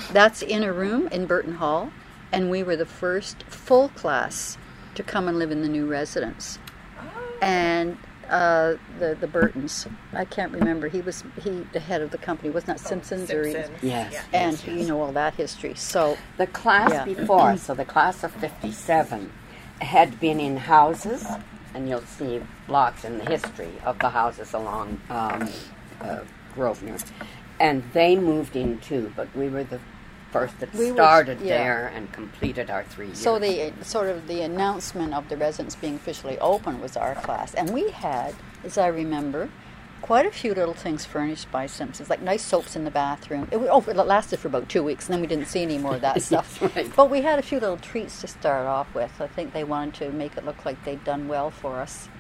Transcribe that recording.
That's in a room in Burton Hall, and we were the first full class to come and live in the new residence. And the Burtons, I can't remember. He the head of the company, wasn't that Simpsons? Yes. And yes. you know all that history. So the class before, so the class of 57, had been in houses, and you'll see blocks in the history of the houses along Grosvenor, and they moved in too. But we were the first that started there and completed our 3 years. So the announcement of the residence being officially open was our class, and we had, as I remember, quite a few little things furnished by Simpsons, like nice soaps in the bathroom. It lasted for about 2 weeks, and then we didn't see any more of that stuff. Right. But we had a few little treats to start off with. I think they wanted to make it look like they'd done well for us.